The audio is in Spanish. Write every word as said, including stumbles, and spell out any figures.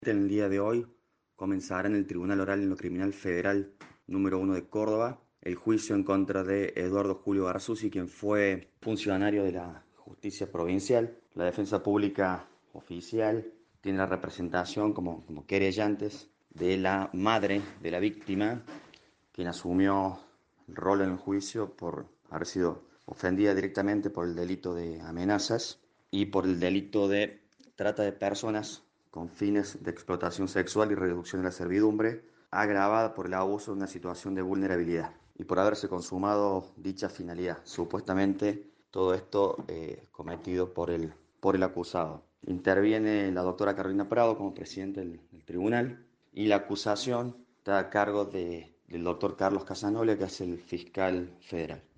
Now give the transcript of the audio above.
En el día de hoy comenzará en el Tribunal Oral en lo Criminal Federal número uno de Córdoba el juicio en contra de Eduardo Julio Garzuzzi, quien fue funcionario de la Justicia Provincial. La defensa pública oficial tiene la representación como, como querellantes de la madre de la víctima, quien asumió el rol en el juicio por haber sido ofendida directamente por el delito de amenazas y por el delito de trata de personas con fines de explotación sexual y reducción de la servidumbre, agravada por el abuso de una situación de vulnerabilidad y por haberse consumado dicha finalidad. Supuestamente todo esto eh, cometido por el, por el acusado. Interviene la doctora Carolina Prado como presidente del, del tribunal y la acusación está a cargo de, del doctor Carlos Casanova, que es el fiscal federal.